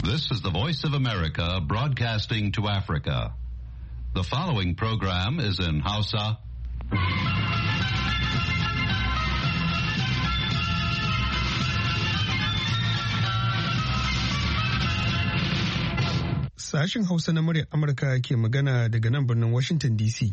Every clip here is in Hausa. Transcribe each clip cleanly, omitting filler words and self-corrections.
This is the Voice of America broadcasting to Africa. The following program is in Hausa. Sashen Hausa na muryar Amurka ke magana daga nan birnin Washington DC.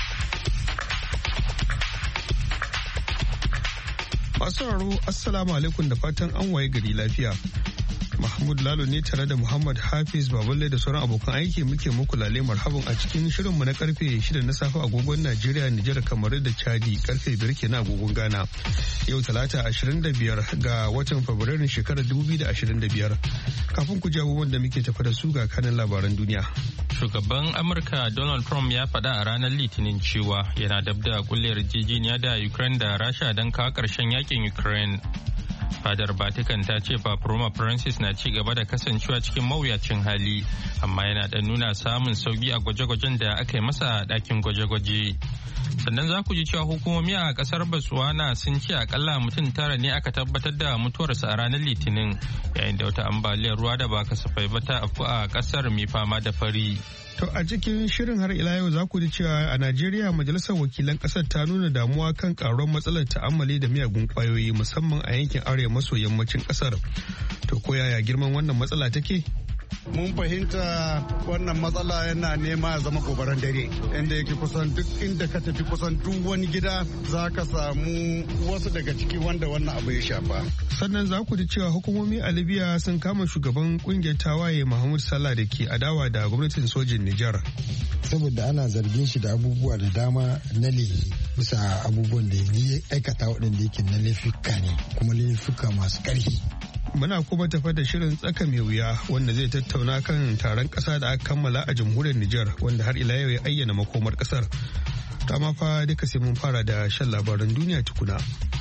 Masu sauraro, Assalamu alaikum da fatan an waye gari lafiya. Mahmud Lalo ne tare da Muhammad Hafiz Baballe da sauran abokan aiki muke muku lale marhaban a cikin shirinmu na karfe 6 na safe agogon Najeriya, Nijar, Kamaru da Chadi karfe 5 kenan agogon Ghana. Yau Talata 25 ga watan Fabrairun shekarar 2025. Kafin ku ji abubuwan da muke tafa da su ga kanin labaran duniya. Shugaban Amurka Donald Trump ya faɗa a ranar Litinin cewa yana dab da kulle yarjejeniya da Ukraine da Rasha don kawo ƙarshen yakin Ukraine. Fadar Vatican ta ce Papa Roma Francis na ci gaba da kasancewa cikin mawuyacin hali, amma yana da nuna samun sauki a gwaje-gwajen da aka yi masa a ɗakin gwaje-gwaje. Sannan za ku ji cewa hukumomi a ƙasar Botswana sun ce akalla mutum 9 ne aka tabbatar da mutuwarsa a ranar Litinin, yayin da wata ambaliyar ruwa da ba kasafai ba ta afku a ƙasar mai fama da fari. To a cikin shirin har ila yau za ku ji cewa a Najeriya majalisar wakilan kasar ta nuna damuwa kan karuwar matsalar ta'ammali da miyagun kwayoyi musamman a yankin arewa maso yammacin kasar. To ko yaya girman wannan matsala take? Mun fahimta wannan matsala yana nema ya zama gobaran dare, inda yake kusan duk inda ka tafi kusan duk wani gida za ka samu wasu daga ciki wanda wannan abu ya shafa. Sannan za ku ji cewa hukumomi a Libya sun kama shugaban kungiyar tawaye Mahmud Salah da ke adawa da gwamnatin sojin Nijar. Saboda ana zargin shi da abubuwa da dama na laifi bisa abubuwan da ya aikata waɗanda yake na laifuka ne kuma laifuka masu ƙarfi. Muna kuma tafa da shirin tsaka mai wuya wanda zai tattauna kan taron ƙasa da aka kammala a jamhuriyar Nijar wanda har ila yau ya ayyana makomar ƙasar. Ta ma fa duka sai mun fara da shan labaran duniya tukuna.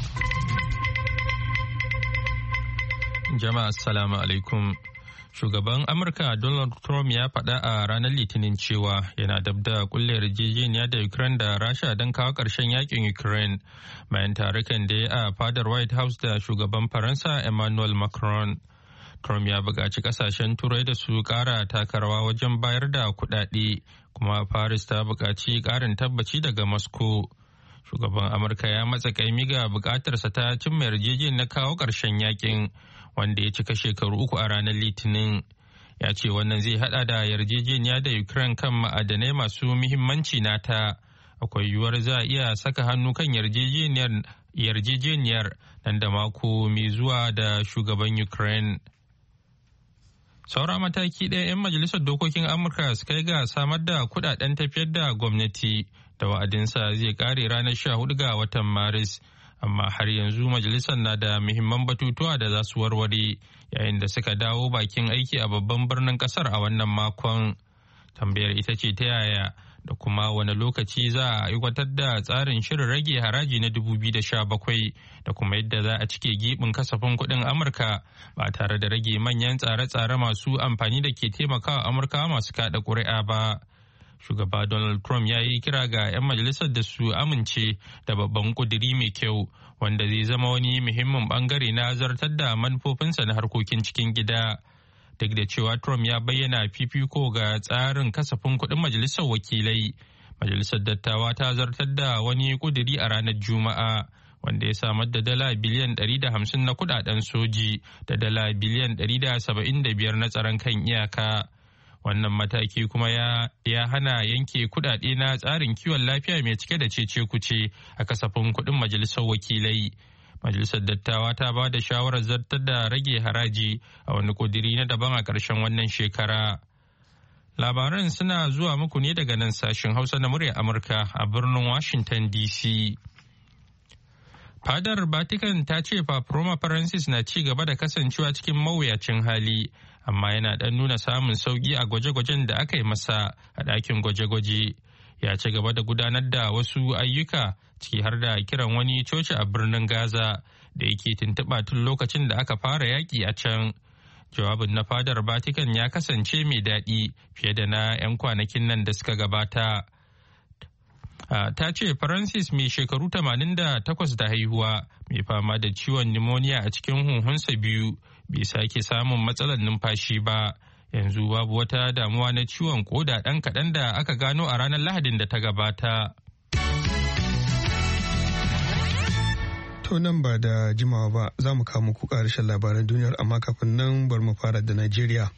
Jama'a assalamu alaikum. Shugaban Amurka Donald Trump ya faɗa a ranar Litinin cewa yana dab da kulle yarjejeniya da Ukraine da Rasha don kawo ƙarshen yakin Ukraine bayan tarukan da ya a fadar White House da shugaban Faransa Emmanuel Macron. Trump ya buƙaci ƙasashen Turai da su ƙara takarwa wajen bayar da kuɗaɗe, kuma Paris ta buƙaci ƙarin tabbaci daga Moscow. Shugaban Amurka ya matsa kaimi ga buƙatarsa ta cimma yarjejeniyar na kawo ƙarshen yakin, wanda ya cika shekaru 3 a ranar Litinin. Ya ce wannan zai hada da yarjejeniya da Ukraine kan ma'adanai masu muhimmanci nata. Akwai yiwuwar za a iya saka hannu kan yarjejeniyar nan da mako mai zuwa da shugaban Ukraine. Saura mataki ɗaya 'yan majalisar dokokin Amurka su kai ga samar da kudaden tafiyar da gwamnati da wa'adinsa zai kare ranar 14 ga watan Maris. Amma har yanzu majalisar na da muhimman batutuwa da za su warware yayin da suka dawo bakin aiki a babban birnin kasar a wannan makon. Tambayar ita ce ta yaya da kuma wani lokaci za a aiwatar da tsarin shirin rage haraji na 2017 da kuma yadda za a cike gibin kasafin kuɗin Amurka ba tare da rage manyan tsare-tsare masu amfani da ke taimakawa Amurka masu kaɗa ƙuri'a ba. Shugaba Donald Trump ya yi kira ga 'yan majalisar da su amince da babban kuduri mai kyau wanda zai zama wani muhimmin bangare na zartar da manufofinsa na harkokin cikin gida. Duk da cewa Trump ya bayyana fifiko ga tsarin kasafin kuɗin majalisar wakilai, majalisar dattawa ta zartar da wani kuduri a ranar Juma'a wanda ya samar da dala biliyan 150 na kudaden soji da dala biliyan 175 na tsaron kan iyaka. Wannan mataki kuma ya hana yanke kudade na tsarin kiwon lafiya mai cike da cece-kuce a kasafin kudin majalisar wakilai. Majalisar dattawa ta ba da shawarar zartar da rage haraji a wani kudiri na daban a ƙarshen wannan shekara. Labaran suna zuwa muku ne daga nan sashen Hausa na muryar Amurka a birnin Washington DC. Fadar Vatican ta ce Papa Roma Francis na ci gaba da kasancewa cikin mawuyacin hali, amma yana ɗan nuna samun sauƙi a gwaje-gwajen da aka yi masa a ɗakin gwaje-gwaje. Ya ci gaba da gudanar da wasu ayyuka ciki har da kiran wani coci a birnin Gaza da yake tuntuɓa tun lokacin da aka fara yaƙi a can. Jawabin na Fadar Vatican ya kasance mai daɗi fiye da na 'yan kwanakin nan da suka gabata. ta ce Francis mai shekaru 88 da haihuwa mai fama da ciwon pneumonia a cikin huhunsa biyu bai sake samun matsalar numfashi ba. Yanzu babu wata damuwa na ciwon koda ɗan kaɗan da aka gano a ranar Lahadin da ta gabata. To nan ba da jimawa ba za mu kawo muku ƙarshen labaran duniyar, amma kafin nan bar mu fara da Najeriya.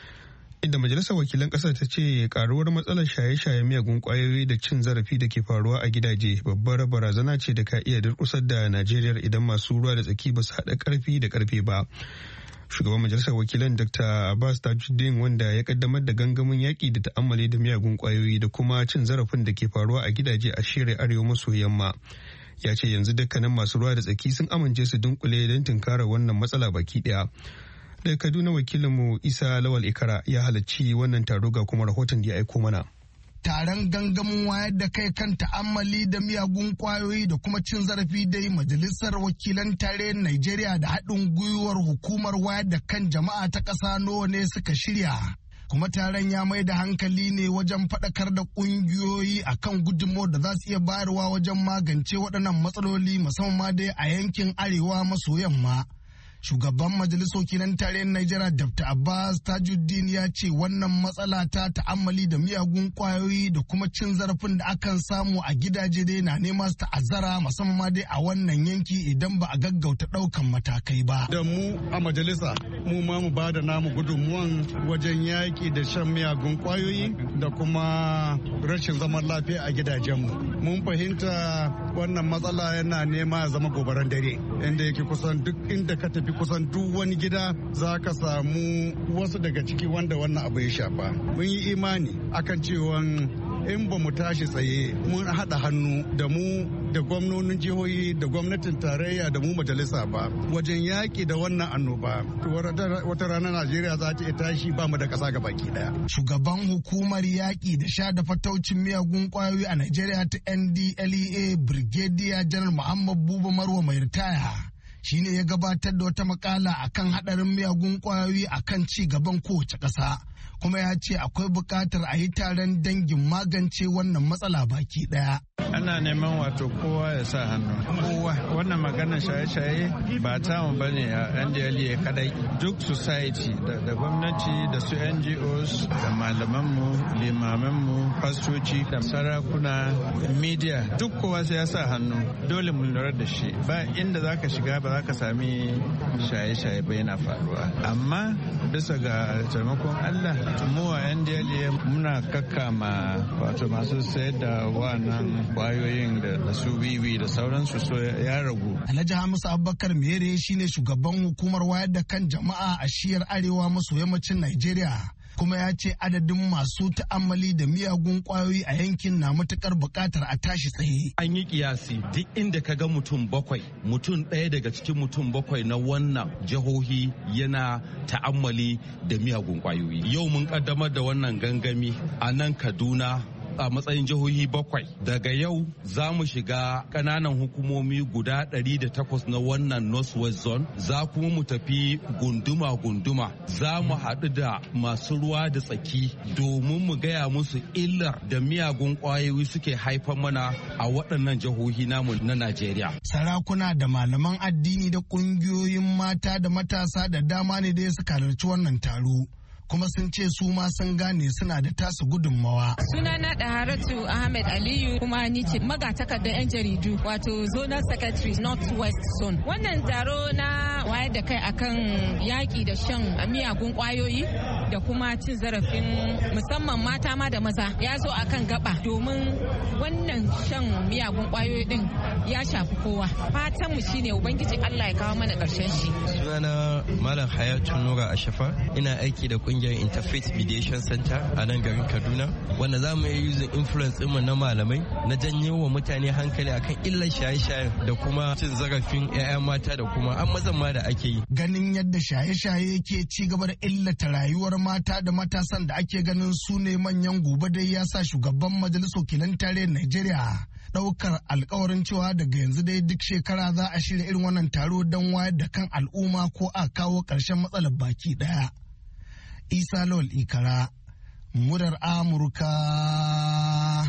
Inda Majalisar Wakilan Ƙasar ta ce karuwar matsalar shaye-shaye miyagun ƙwayoyi da cin zarafi da ke faruwa a gidaje babbar barazana ce da ka iya durƙusar da Najeriya idan masu ruwa da tsaki ba su haɗa ƙarfi da ƙarfe ba. Shugaban Majalisar Wakilan Dr. Abbas Tajuddin, wanda ya kaddamar da gangamin yaƙi da ta'ammali da miyagun ƙwayoyi da kuma cin zarafin da ke faruwa a gidaje a shirya arewa maso yamma, ya ce yanzu dukkanin masu ruwa da tsaki sun amince su dunkule don tunkarar wannan matsala baki ɗaya. Daga Kaduna, wakilinmu Isa Lawal Ikara ya halarci wannan taro ga kuma rahoton da ya aiko mana. Taron gangamin wayar da kai kan ta'ammali da miyagun kwayoyi da kuma cin zarafi dai Majalisar Wakilan Tarayyar Najeriya da haɗin gwiwar hukumar wayar da kan jama'a ta ƙasa NOWA ne suka shirya. Kuma taron ya mai da hankali ne wajen faɗakar da ƙungiyoyi akan gudunmawar da za su iya bayarwa wajen magance waɗannan matsaloli musamman ma dai a yankin arewa maso yamma. Shugaban Majalisar Wakilan Tarayyar Najeriya Dr. Abbas Tajuddin ya ce wannan matsala ta ta'ammali da miyagun kwayoyi da kuma cin zarafin da akan samu a gidaje dai na nema su ta'azzara musamman ma dai a wannan yanki idan ba a gaggauta ɗaukan matakai ba. Da mu a majalisa mu ma mu ba da namu gudunmuwan wajen yaƙi da shan miyagun kwayoyi da kuma rashin zaman lafiya a gidajenmu. Mun fahimta wannan matsala yana nema ya zama gobaran dare, inda yake kusan duk inda ka tafi kusan duk wani gida za ka samu wasu daga ciki wanda wannan abu ya shafa. Mun yi imani akan cewa in ba mu tashi tsaye mun haɗa hannu da mu da gwamnonin jihohi da gwamnatin tarayya da mu majalisa ba wajen yaƙi da wannan annoba, wata rana Najeriya za ta tashi ba mu da ƙasa ga baki ɗaya. Shugaban hukumar yaƙi da sha da fataucin miyagun ƙwayoyi a Najeriya ta NDLEA Brigadier General Muhammad Buba Marwa mai ritaya shine ya gabatar da wata makala akan haɗarin miyagun ƙwayoyi akan ci gaban kowace ƙasa. Kuma ya ce akwai buƙatar a yi taron dangin magance wannan matsala baki ɗaya. Ana neman wato kowa ya sa hannu. Kowa wannan maganar shaye-shaye ba tamu ba ne a NDLEA kadai. Duk society da gwamnati da su NGOs da malamanmu, limamanmu, fastoci da sarakuna, media duk kowa sai ya sa hannu. Dole mu lura da shi. Ba inda za ka shiga ba za ka sami shaye-shaye ba yana faruwa. Amma bisa ga taimakon Allah mu a NDLEA muna kakkama wato masu sayar da wannan kwayoyin da su wiwi da sauransu so ya ragu. Alhaji Hamisu Abubakar Mere shine shugaban hukumar wayar da kan jama'a a shiyar arewa maso yammacin Najeriya. Kuma ya ce adadin masu ta'ammali da miyagun kwayoyi a yankin na matukar bukatar a tashi tsaye. An yi kiyasi duk inda ka ga mutum bakwai, mutum ɗaya daga cikin mutum bakwai na wannan jihohi yana ta'ammali da miyagun kwayoyi. Yau mun kaddamar da wannan gangami a nan Kaduna a matsayin jihohi 7. Daga yau za mu shiga ƙananan hukumomi guda 108 na wannan Northwest Zone, za kuma mu tafi gunduma-gunduma, za mu haɗu da masu ruwa da tsaki domin mu gaya musu illar da miyagun ƙwayoyi suke haifar mana a waɗannan jihohi namu na Najeriya. Sarakuna da malaman addini da ƙungiyoyin mata da matasa da dama ne da suka halarci wannan taro. Kuma sun ce su ma sun gane suna da tasu gudunmawa. Sunana Daharatu Ahmed Aliyu kuma ni ce magatakardar 'yan jaridu wato Zonal Secretary Northwest Zone. Wannan taro na wayar da kai akan yaƙi da shan miyagun ƙwayoyi da kuma cin zarafin musamman mata ma da maza ya zo akan gaba domin wannan shan miyagun ƙwayoyi din ya shafi kowa. Fatan mu shine Ubangiji Allah ya kawo mana ƙarshen shi. Sunana Malam Hayatu Nura Ashafa, ina aiki da kungiyar Interfaith Mediation Center a nan garin Kaduna, wanda za mu yi using influence ɗinmu na malamai na janyo wa mutane hankali akan illar shaye-shaye da kuma cin zarafin 'ya'ya mata da kuma an mazan ma da ake yi. Ganin yadda shaye-shaye ke ci gaba da illata rayuwar mata da matasan da ake ganin su ne manyan gobe dai ya sa shugaban Majalisar Wakilan Tarayyar Najeriya ɗaukar alkawarin cewa daga yanzu dai duk shekara za a shirya irin wannan taro don wayar da kan al'umma ko a kawo ƙarshen matsalar baki ɗaya. Isa Lawal Ikara, murar Amurka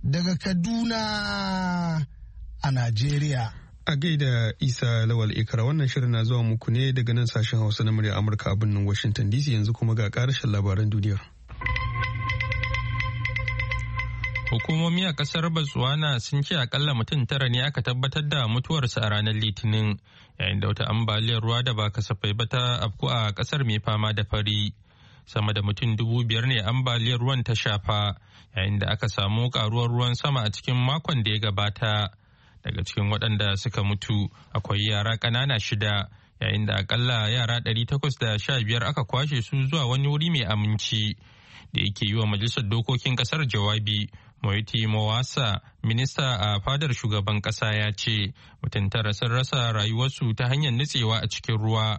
daga Kaduna a Najeriya. A gaida Isa Lawal Ikara, wannan shirin na zuwa muku ne daga nan sashen Hausa na murya Amurka a birnin Washington DC. Yanzu kuma ga ƙarashin labaran duniyar. Hukumomi a kasar Botswana sun ce akalla mutum 9 ne aka tabbatar da mutuwarsa a ranar Litinin, yayin da wata ambaliyar ruwa da ba kasafai ba ta afku a kasar mai fama da fari. Sama da mutum 5,000 ne ambaliyar ruwan ta shafa, yayin da aka samu karuwar ruwan sama a cikin makon da ya gabata. Daga cikin waɗanda suka mutu akwai yara ƙanana 6, yayin da akalla yara 815 aka kwashe su zuwa wani wuri mai aminci. Da yake yi wa majalisar dokokin kasar jawabi, Moeti Mawasa, minista a fadar shugaban kasa, ya ce mutum 9 sun rasa rayuwarsu ta hanyar nutsewa a cikin ruwa.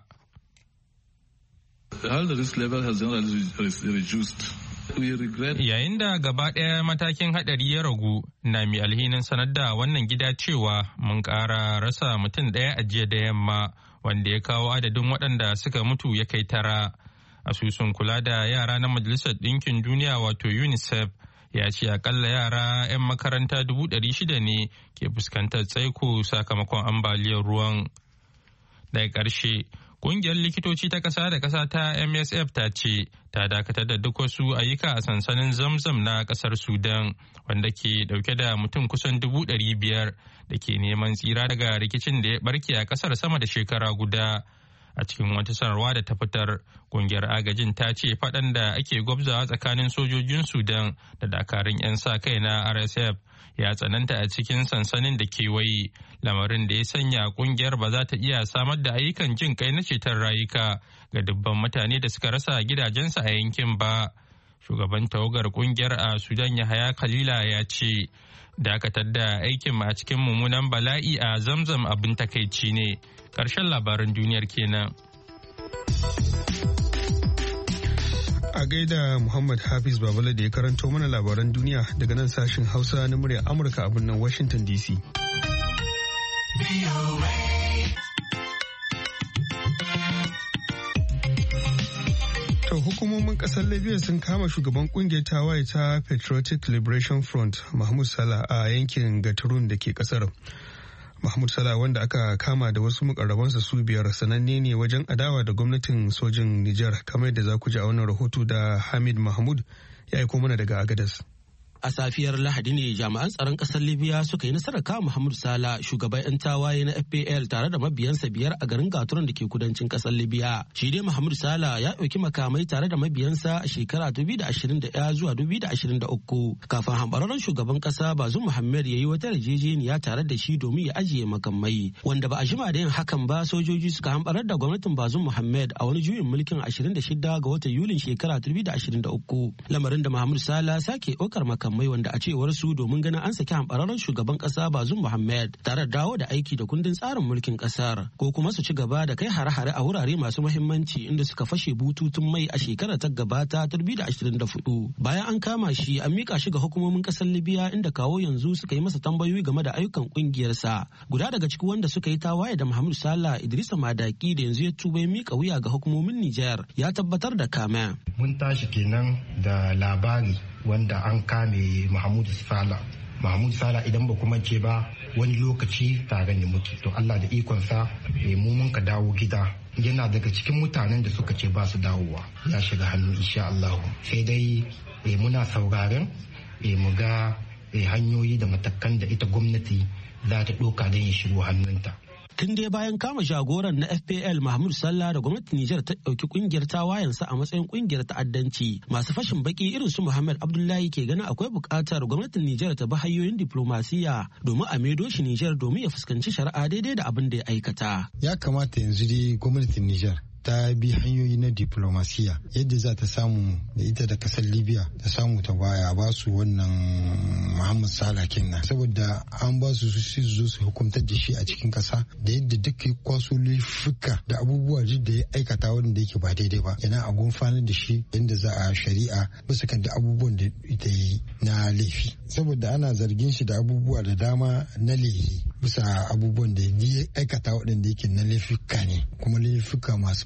Yayin da gaba ɗaya matakin haɗari ya ragu, na mai alhinin sanar da wannan gida cewa mun ƙara rasa mutum 1 a jiya da yamma, wanda ya kawo adadin waɗanda suka mutu ya kai 9. Asusun kula da yara na Majalisar Ɗinkin Duniya wato UNICEF ya ce akalla yara 'yan makaranta 600,000 ne ke fuskantar tsaiko sakamakon ambaliyar ruwan. Daga ƙarshe, ƙungiyar likitoci ta ƙasa da ƙasa ta MSF ta ce ta dakatar da duk wasu ayyuka a sansanin Zamzam na ƙasar Sudan, wanda ke ɗauke da mutum kusan 500,000 da ke neman tsira daga rikicin da ya ɓarke a ƙasar sama da shekara guda. A cikin wata sanarwa da ta fitar, kungiyar agajin ta ce faɗan da ake gwabzawa tsakanin sojojin Sudan da dakarun 'yan sa kai na RSF ya tsananta a cikin sansanin da kewaye, lamarin da ya sanya kungiyar ba za ta iya samar da ayyukan jin kai na ceton rayuka ga dubban mutane da suka rasa gidajensu a yankin ba. Shugaban tawagar kungiyar a Sudan Yahaya Khalila ya ce dakatar da aikin a cikin mummunan bala'i a Zamzam abin takaici ne. Ƙarshen labaran duniyar kenan. A gaida Muhammad Hafiz Babala da ya karanto mana labaran duniya daga nan sashen Hausa na muryar Amurka a birnin Washington DC. To hukumomin kasar Libya sun kama shugaban kungiyar tawaye ta Patriotic Liberation Front Mahmoud Salah a yankin Gaturun da ke kasar. Mahmud Salah, wanda aka kama da wasu mukarrabansa su 5, sananne ne wajen adawa da gwamnatin sojin Nijar, kamar yadda za ku ji a wannan rahoto da Hamid Mahmud ya aiko mana daga Agadez. A safiyar Lahadi ne jami'an tsaron ƙasar Libya suka yi nasarar kama Mahmud Salah, shugaban 'yan tawaye na FPL, tare da mabiyansa 5 a garin Gaturan da ke kudancin ƙasar Libya. Shi dai Mahmud Salah ya ɗauki makamai tare da mabiyansa a shekara 2021 zuwa 2023 kafin hambararren shugaban ƙasa Bazoum Mohamed ya yi wata yarjejeniya tare da shi domin ya ajiye makamai. Wanda ba a jima da yin hakan ba, sojoji suka hambarar da gwamnatin Bazoum Mohamed a wani juyin mulkin 26 ga watan Yulin shekara 2023. Lamarin da Mahmud Salah sake ɗaukar makamai wanda a cewar su domin ganin an saki hambararren shugaban kasa Bazoum Mohamed tare da dawo da aiki da kundin tsarin mulkin kasar, ko kuma su ci gaba da kai hare-hare a wurare masu muhimmanci inda suka fashe bututun mai a shekarar ta gabata 2024. Bayan an kama shi, an mika shi ga hukumomin kasar Libya, inda kawo yanzu suka yi masa tambayoyi game da ayyukan kungiyarsa. Guda daga cikin wanda suka yi tawaye da Mahmud Salah, Idrisa Madaki, da yanzu ya tuba ya mika wuya ga hukumomin Nijar, ya tabbatar da kama. Mun tashi kenan da labari wanda an kame Mahmud Salah. Mahmud Salah, idan ba kuma ce ba, wani lokaci tare ne muke. To Allah da ikonsa mu mun ka dawo gida. Yana daga cikin mutanen da suka ce ba su dawowa. Ya shiga hannu insha Allah. Sai dai muna sauraren mu ga hanyoyi da matakan da ita gwamnati za ta ɗauka don ya shigo hannunta. Tun dai bayan kama jagoran na FPL Mahmud Salah da gwamnatin Nijar ta ɗauki ƙungiyar tawayensa a matsayin ƙungiyar ta'addanci, masu fashin baki irin su Muhammad Abdullahi ke ganin akwai buƙatar gwamnatin Nijar ta bi hanyoyin diplomasiya domin a maido shi Nijar domin ya fuskanci shari'a daidai da abin da ya aikata. Ya kamata yanzu dai gwamnatin Nijar ta bi hanyoyi na diplomasiya yadda za ta samu da ita da kasar Libya ta samu ta baya ba su wannan Muhammad Salah kenan, saboda an ba su zo su hukuntar da shi a cikin kasa da yadda duk kwaso laifuka da abubuwa da ya aikata wanda yake ba daidai ba, yana a gumfanar da shi yadda za a shari'a bisa kan da abubuwan da ita yi na laifi, saboda ana zargin shi da abubuwa da dama na laifi bisa abubuwan da ya aikata waɗanda yake na laifuka ne, kuma laifuka masu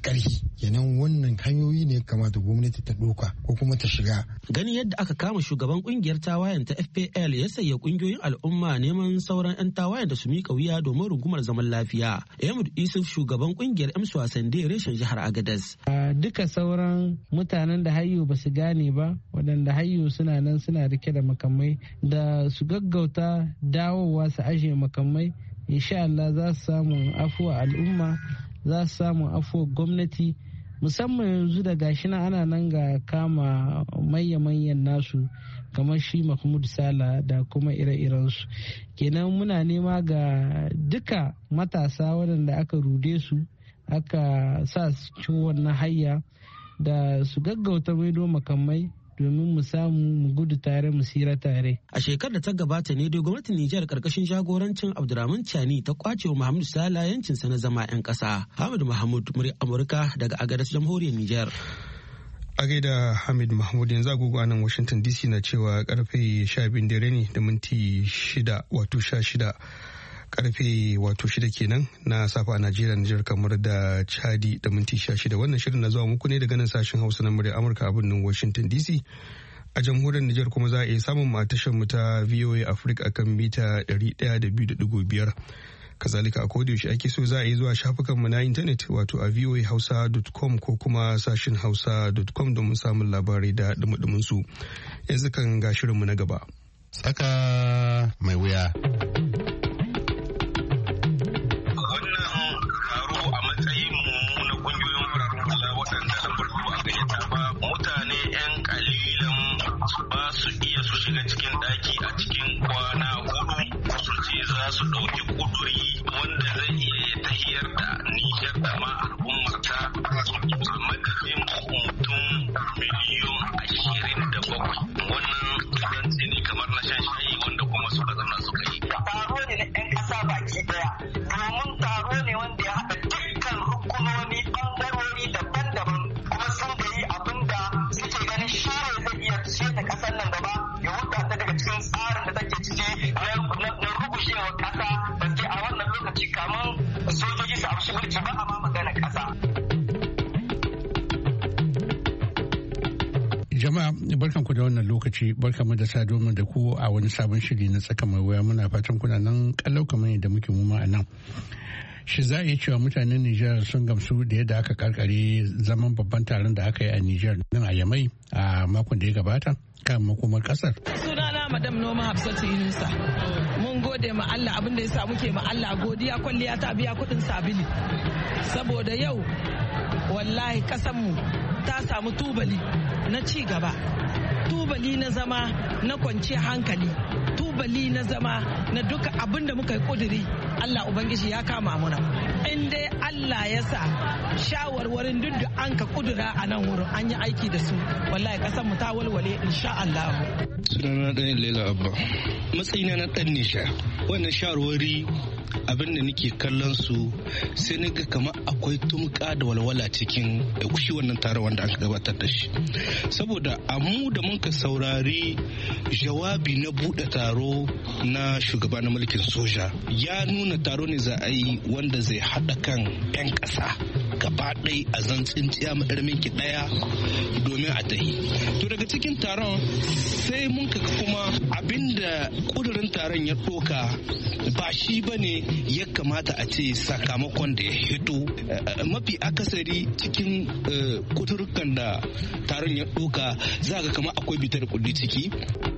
ƙarfi. Kenan wannan hanyoyi ne kamata gwamnati ta ɗauka ko kuma ta shiga. Ganin yadda aka kama shugaban kungiyar tawayen ta FPL ya sayi kungiyoyin al'umma neman sauran 'yan tawayen da su miƙa wuya domin rungumar zaman lafiya. Ahmad Isuf shugaban kungiyar Emsu Wasande reshen jihar Agadez. Duka sauran mutanen da hayyo ba su gane ba, waɗanda hayyo suna nan suna rike da makamai, da su gaggauta dawowa su ajiye makamai, insha Allah za su samu afuwa al'umma, za su samu afuwa gwamnati, musamman yanzu da gashi na ana nan ga kama manya-manyan nasu kamar shi Mahmud Sala da kuma ire-irensu. Kenan muna nema ga duka matasa waɗanda aka rude su aka sa su ci wannan hayya da su gaggauta maido makamai domin mu samu mu gudu tare mu tsira tare. A shekarar da ta gabata ne dai gwamnatin Nijar karkashin jagorancin Abdurrahman Chani ta kwace wa Muhammadu Sala yancinsa na zama 'yan ƙasa. Hamid Mahmud, murya Amurka daga Agadez, jamhuriyar Nijar. A gaida Hamid Mahmud, yanzu agogo a nan Washington DC na cewa karfe 12 dare ne da minti 6 wato 16. Karfe wato 6 kenan na safa a Najeriya, Nijar, kamar da Chadi da minti 16. Wannan shirin na zuwa muku ne daga nan sashen Hausa na murya Amurka a birnin Washington DC. A jamhuriyar Nijar kuma za a iya samun matashar mu ta VOA Africa akan mita 102.5. Kazalika a kodayaushe ake so za a yi zuwa shafukanmu na intanet wato a voahausa.com ko kuma sashen hausa.com domin samun labarai da dumudumin su. Yanzu kan ga shirinmu na gaba. Tsaka mai wuya. Ba su iya su shiga cikin ɗaki a cikin kwana hudu su ce za su ɗauki kuduri wanda zai iya tahiyar da Nijar da ma al'ummarta a madadin mutum miliyon 27. Wannan zance ne kamar na shan shayi wanda kuma suka zauna suka yi. Taro ne na 'yan ƙasa baki ɗaya, domin taro ne wanda ya haɗa dukkan rukunoni ɓangarori daban-daban kuma sun da yi abin da suke ganin shi ne zai iya ciyar da ƙasar nan gaba ya huta ta daga cikin tsarin da take ciki na rugushewar ƙasa da ke a wannan lokaci kamun sojoji su amshi mulki ba a ma magana ƙasa. Jama'a barkanku da wannan lokaci, barkanmu da sa domin da ku a wani sabon shiri na tsaka mai wuya. Muna fatan kuna nan kallau kamar yadda muke muma a nan. Shi za a iya cewa mutanen Nijar sun gamsu da yadda aka karkare zaman babban taron da aka yi a Nijar nan a Yamai a makon da ya gabata kan makomar kasar. Sunana Madam Noma Hafsatu Yunusa. Mun gode ma Allah, abin da yasa muke ma Allah godiya, kwalliya ta biya kuɗin sabili. Saboda yau wallahi kasanmu ta samu tubali na ci gaba, tubali na zama na kwanciyar hankali, tubali na zama na duka abin da muka yi kuduri Allah Ubangiji ya kama muna. In dai Allah ya sa shawarwarin duk da an ka kudura a nan wurin an yi aiki da su, wallahi kasan mu ta walwale insha Allah. Sunana ɗan Lela Abba, matsayina na ɗan Nisha, wannan shawarwari abin da nake kallon su sai na ga kamar akwai tumka da walwala cikin shi wannan taron wanda aka gabatar da shi, saboda amu da muka saurari jawabi na buɗe taro na shugaba na mulkin soja ya nuna taro ne za a yi wanda zai haɗa kan 'yan ƙasa gaba ɗai a zan tsintsiya madarmin ki ɗaya domin a tahi. To daga cikin taron sai mun kaga kuma abinda ƙudurin taron ya ɗoka ba shi ba ne ya kamata a ce sakamakon da ya hito. Mafi akasari cikin ƙudurrukan da taron ya ɗoka za ga kama akwai bitar kudi ciki.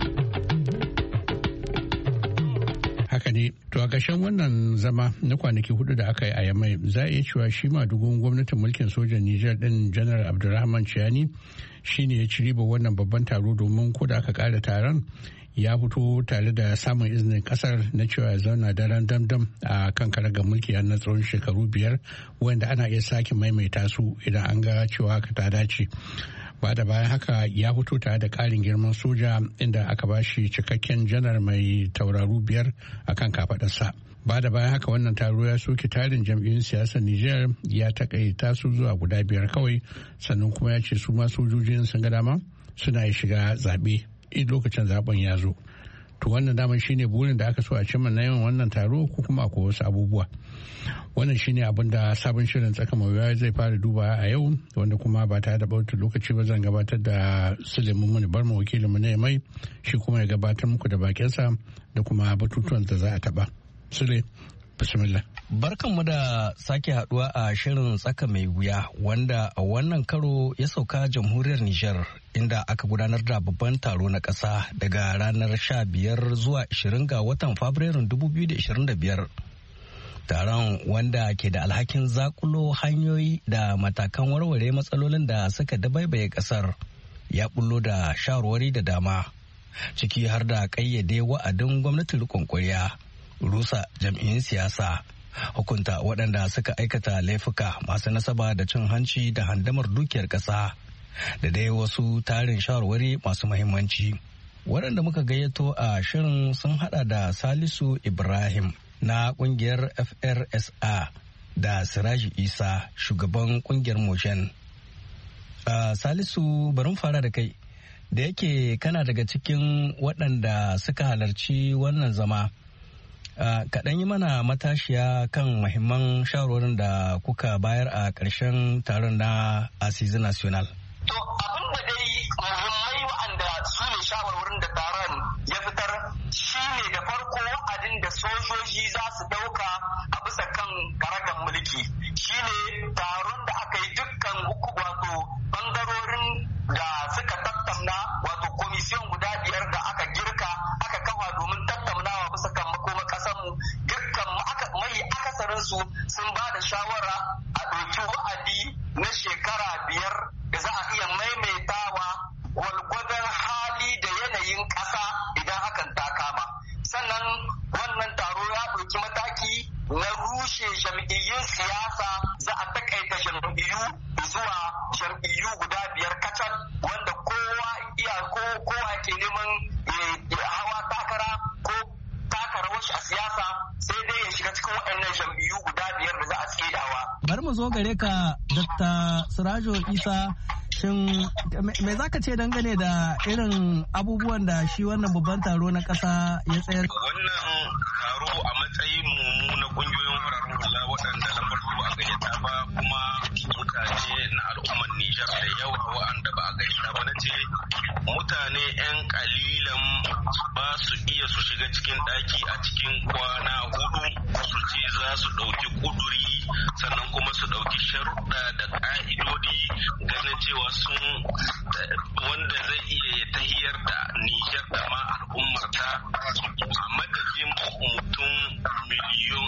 Haka ne, to a ƙarshen wannan zama na kwanaki 4 da aka yi a Yamai za a iya cewa shi madugun gwamnatin mulkin sojan Nijar ɗin Janar Abdurrahman Chani shi ne ya ci riba wannan babban taro, domin ko da aka ƙara taron ya fito tare da samun izinin kasar na cewa ya zauna daren damdam a kan karagar mulki na tsawon shekaru 5 wanda ana iya sake maimaita su idan an ga cewa haka ta dace. Ba da bayan haka ya fito tare da karin girman soja inda aka ba shi cikakken janar mai tauraru 5 a kan kafadarsa. Ba da bayan haka wannan taro ya soke tarin jam'iyyun siyasar Nijar ya takaita su zuwa guda 5 kawai, sannan kuma ya ce su ma sojojin sun ga dama suna shiga zaɓe in lokacin zaben ya zo. to wannan daman shine burin da aka so a cimma na yin wannan taro ko kuma akwai wasu abubuwa. Wannan shine abin da sabon shirin tsaka mai wuya zai fara duba a yau, wanda kuma ba tare da bautar lokaci ba zan gabatar da Suleiman Muni Barma, wakilinmu na Yamai, shi kuma ya gabatar muku da bakinsa da kuma batutuwan da za a taba. Sule, bismillah. Barkanmu da sake haduwa a shirin tsaka mai wuya, wanda a wannan karo ya sauka jamhuriyar Nijar, inda aka gudanar da babban taro na ƙasa daga ranar 15 zuwa 20 ga watan Fabrairun 2025. Taron, wanda ke da alhakin zakulo hanyoyi da matakan warware matsalolin da suka dabaibaye ƙasar, ya bullo da shawarwari da dama, ciki har da ƙayyade wa'adin gwamnatin riƙon ƙwarya, rusa jam'iyyun siyasa, hukunta waɗanda suka aikata laifuka masu nasaba da cin hanci da handamar dukiyar ƙasa, da dai wasu tarin shawarwari masu mahimmanci. Waɗanda muka gayyato a shirin sun hada da Salisu Ibrahim na ƙungiyar FRSA da Siraji Isa, shugaban ƙungiyar Motion. Salisu, bari fara da kai, da yake kana daga cikin waɗanda suka halarci wannan zama. Kaɗan yi mana matashiya kan mahimman shawarwarin da kuka bayar a ƙarshen taron na Assise National. To abin da dai muhimmai wa'anda su ne shawarwarin da taron ya fitar shi ne da farko wa'adin da sojoji za su ɗauka a bisa kan karagan mulki. Shi ne taron da aka yi dukkan wato bangarorin da suka tattauna, wato komisiyon guda 5 da aka girka aka kafa domin tattaunawa bisa kan makoma kasanmu, dukkan mai akasarinsu sun ba da shawara a ɗauki wa'adi na shekara 5 da za a iya maimaitawa walgwadon hali da yanayin ƙasa idan hakan ta kama. Sannan wannan taro ya ɗauki mataki na rushe jam'iyyun siyasa, za a takaita jam'iyyu zuwa jam'iyyu guda 5 kacal, wanda kowa ke neman hawa takara ko taka rawar shi a siyasa sai dai ya shiga cikin waɗannan jam'iyyu guda 5 da za a tsedawa. Bari mu zo gare ka, Dr. Sirajo Isa. Shin me za ka ce dangane da irin abubuwan da shi wannan babban taro na ƙasa ya tsayar? Wannan taro a matsayin mu na ƙungiyoyin fararen hula waɗanda na farko a gayyata ba, kuma mutane na al'ummar Nijar da yawa waɗanda ba a gayyata ba, na ce mutane 'yan kalilan ba su iya su shiga cikin ɗaki a cikin kwana 4 su ce za su ɗauki ƙuduri, sannan kuma su ɗauki sharuɗa da ƙa'idodi ganin cewa sun wanda zai iya tahiyar da Nijar da ma al'ummar ta a madadin mutum miliyon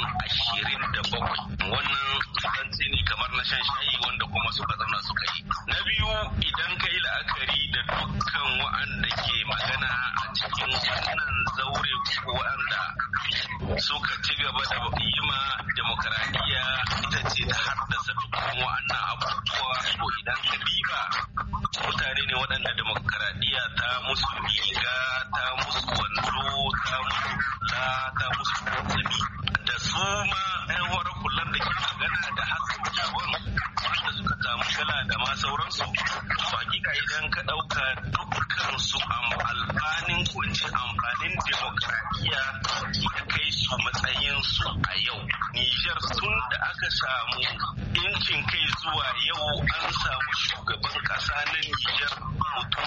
27. Wannan zance ne kamar na shan shayi wanda kuma suka zauna suka yi. Na biyu, idan ka yi la'akari da dukkan wa'anda ke magana a cikin wannan zaure wa'anda suka ci gaba da yi ma demokaradiyya ita ce ta haddasa dukkan wa'annan abubuwa, to idan ka diba mutane ne waɗanda demokaradiyya ta musu riga, ta musu wando, ta musu kula, ta musu kotsami, da su ma 'yan wara kullum da ke magana da hakan jawon wanda suka samu gala da ma sauransu. To hakika idan ka ɗauka dukkan su amfanin demokaradiyya ya kai su matsayin su a yau. Nijar tun da aka samu incin kai zuwa yau an samu shugaban ƙasa na Nijar mutum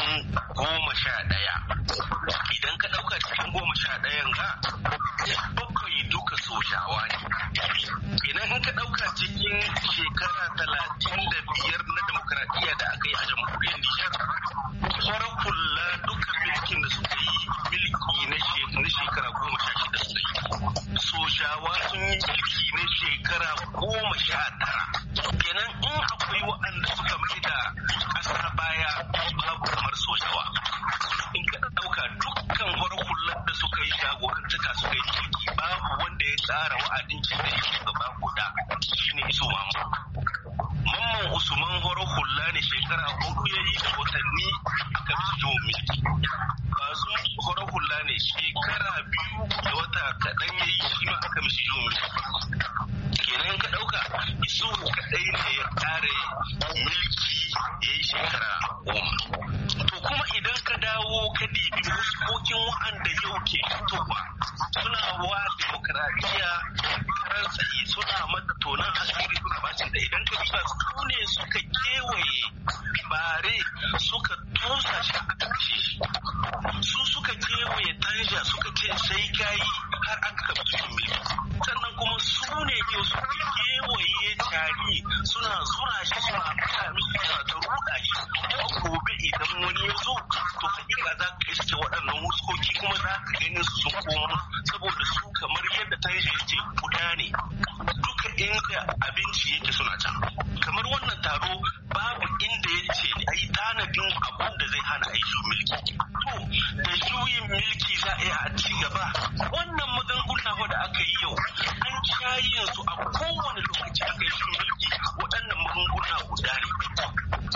11. Idan ka ɗauka cikin 11 ga 7 duka sojawa ne. Idan in ka ɗauka cikin shekara 35 na demokaradiyya da aka yi a jamhuriyar Nijar, farar kula duka mulkin da suka yi mulki na shekara 16 suka yi. Sojawa sun yi mulki na shekara 19. Kenan in akwai waɗanda suka mai da ƙasa baya babu kamar sojawa. In ka ɗauka dukkan farar kular da suka yi jagorantaka suka yi mulki, babu wanda ya tsara wa'adin shi da shugaba guda, shine Isu Mamman Usman horo hula ne shekara 4 ya yi da watanni aka fito mulki. Bazu horo hula ne shekara 2 da wata kaɗan ya yi shi ma aka mishi jo mulki. Kenan ka ɗauka Isu kaɗai ne ya ƙare mulki ya yi shekara 10. To kuma idan ka dawo ka dibi muskokin wa'anda yau ke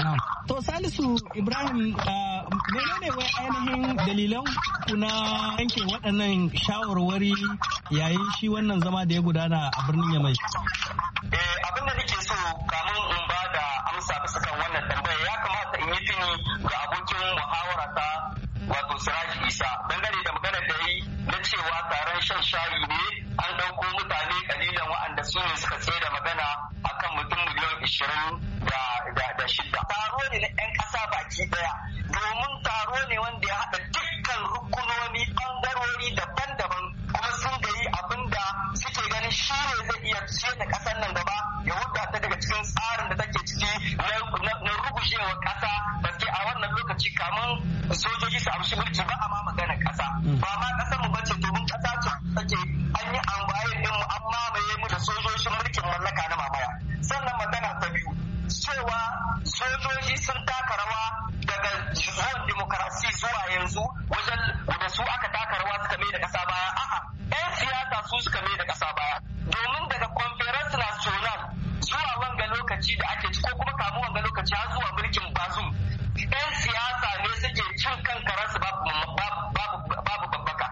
To Salisu Ibrahim menene wai ainihin dalilan ku na yanke waɗannan shawarwari yayin shi wannan zama da ya gudana a birnin Yamai? Abin da nake so kamun in ba da amsa bisa kan wannan tambaya ya kamata in yi tuni ga abokin muhawara ta wato Siraji Isa dangane da magana da yi na cewa taron shan shayi ne an ɗauko mutane kalilan waɗanda su ne suka tsaye da magana akan mutum miliyan 26. Taro ne na 'yan ƙasa baki ɗaya domin taro ne wanda ya haɗa dukkan rukunoni ɓangarori daban-daban kuma sun gayi abin da suke ganin shi ne zai iya ciyar da ƙasar nan gaba ya huta ta daga cikin tsarin da take ciki na rugujewar ƙasa gaske a wannan lokaci kamun sojoji su amshi mulki ba a ma magana ƙasa ba ma ƙasar mu bace domin ƙasa ce take an yi ambayin din mu an mamaye mu da sojojin mulkin mallaka na mamaya. Sannan magana ta biyu cewa sojoji sun taka rawa daga zuwan demokarasi zuwa yanzu wajen da su aka taka rawa suka mai da ƙasa baya. A'a, 'yan siyasa su suka mai da ƙasa baya domin daga conference national zuwa wanga lokaci da ake ko kuma kamu wanga lokaci har zuwa mulkin bazum 'yan siyasa ne suke cin kan karansu babu babbaka.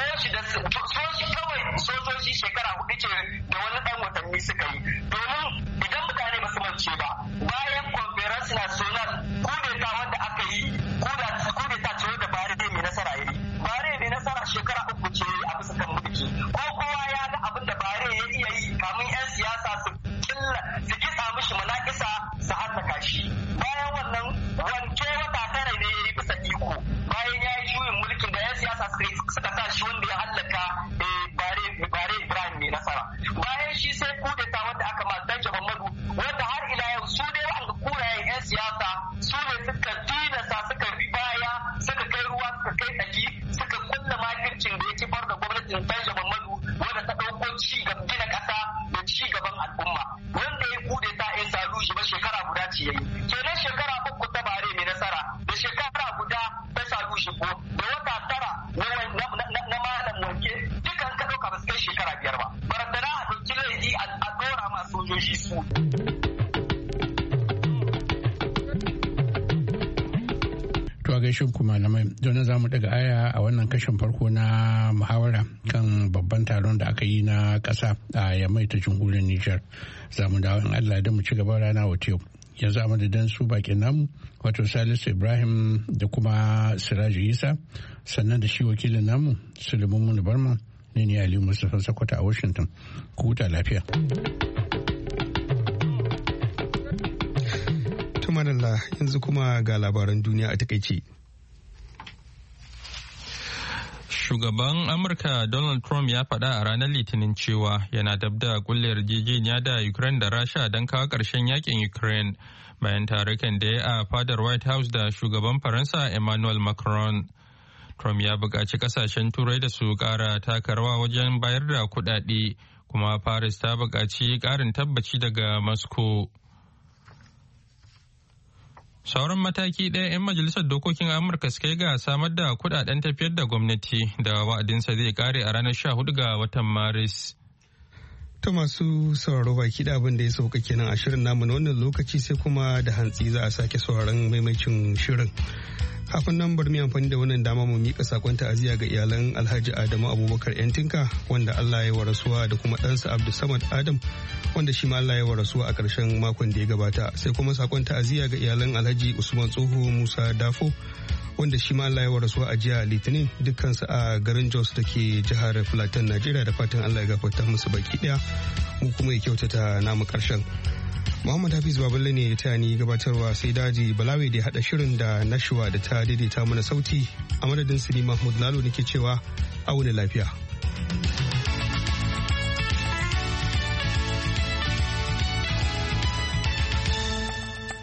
Sojoji shekara 4 ce da wani ɗan watanni suka yi domin idan mutane ba su mance ba bayan conference national kudeta wanda aka yi kudeta ce wanda bare mai nasara yi bare mai nasara shekara 3 ce a bisa kan mulki ko kowa ya ga abin da bare ya iya yi kamun 'yan siyasa su kitsa mishi munakisa su hallaka shi. Bayan wannan wanke wata tara ne ya yi bisa iko bayan ya yi juyin mulkin da 'yan siyasa suka sa shi wanda ya hallaka bare Ibrahim mai nasara. Bayan shi sai kudeta wanda aka ma Danja Muhammadu wanda har ila yau su dai wanda kurayen 'yan siyasa su ne suka tilasta suka bi baya suka kai ruwa suka kai tsaki suka kulla makircin da ya kifar da gwamnatin Danja Muhammadu wanda ta ɗauko ci gaban gina ƙasa da ci gaban al'umma wanda ya kudeta ya salu shi ba shekara guda ce yayi kenan shekara 3 ta bare mai nasara da shekara guda ta salu shi ko da wata tara na malam wanke dukan ka ɗauka ba su kai shekara 5 ba barantana a ɗauki laifi a ɗora ma sojoji su. To a gaishe ku malamai don za mu daga aya a wannan kashin farko na muhawara kan babban taron da aka yi na ƙasa a Yamai ta jamhuriyar Nijar. Za mu dawo in Allah da mu ci gaba rana wata yau. Yanzu a madadin su bakin namu wato Salisu Ibrahim da kuma Siraji Isa sannan da shi wakilin namu Suleiman Muni Barma ne Aliyu Mustapha Sakwata a Washington. Ku huta lafiya. Tumanalla yanzu kuma ga labaran duniya a takaice. Shugaban Amurka Donald Trump ya faɗa a ranar Litinin cewa yana dab da kulle yarjejeniya da Ukraine da Rasha don kawo ƙarshen yakin Ukraine bayan tarukan da ya a fadar White House da shugaban Faransa Emmanuel Macron. Trump ya buƙaci ƙasashen Turai da su ƙara taka rawa wajen bayar da kuɗaɗe, kuma Paris ta buƙaci ƙarin tabbaci daga Moscow. Sauran mataki ɗaya 'yan majalisar dokokin Amurka suka yi ga samar da kudaden tafiyar da gwamnati da wa'adinsa zai kare a ranar 14 ga watan Maris. Ta masu sauraro baki da abin da ya sauka kenan a shirin namu na wannan lokaci sai kuma da hantsi za a sake sauraron maimacin shirin. Kafin nan bar mu amfani da wannan dama mu mika sakon ta'aziyya ga iyalan Alhaji Adamu Abubakar Yantinka wanda Allah ya warasuwa da kuma ɗansa Abdulsamad Adam wanda shi ma Allah ya warasuwa a ƙarshen makon da ya gabata. Sai kuma sakon ta'aziyya ga iyalan Alhaji Usman Tsoho Musa Dafo wanda shi ma Allah ya warasuwa a jiya Litinin dukkansu a garin Jos da ke jihar Plateau Najeriya da fatan Allah ya gafarta musu baki ɗaya mu kuma ya kyautata namu ƙarshen. Muhammad Hafiz Baballe ne ta ni gabatarwa sai daji Balawe da hada shirin da Nashwa da ta daidaita mana sauti a madadin Sini Mahmud Lalo nake cewa a wuni lafiya.